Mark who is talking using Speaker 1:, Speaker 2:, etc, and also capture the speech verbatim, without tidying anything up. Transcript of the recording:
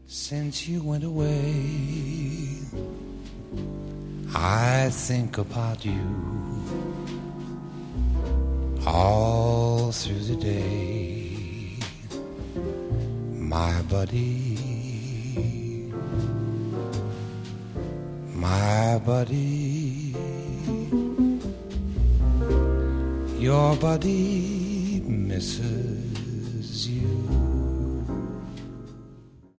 Speaker 1: since you went away. I think about you all through the day, my buddy, my buddy, your buddy misses you.